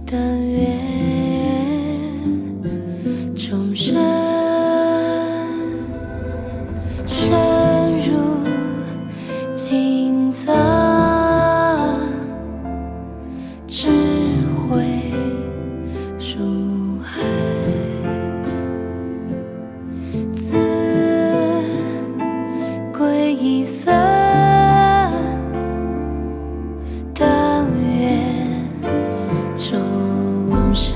但愿众生深入经藏，智慧如海，自归一僧，但愿众生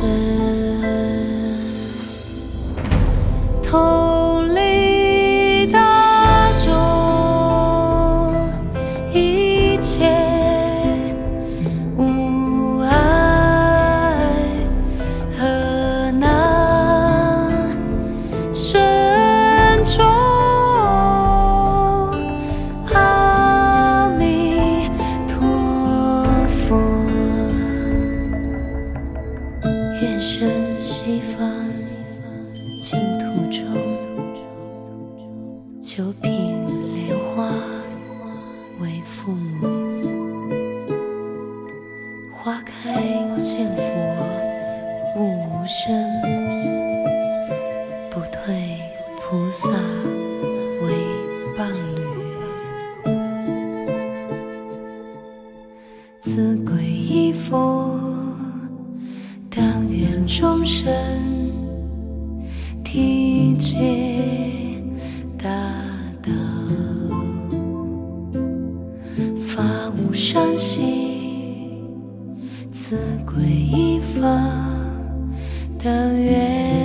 同理大众，一切无碍，何难深重？阿弥陀佛，愿生西方净土中，九品莲花为父母，花开见佛悟无生，不退菩萨为伴侣。自归依佛，但愿众生体解大道，发无上心，自归依法，但愿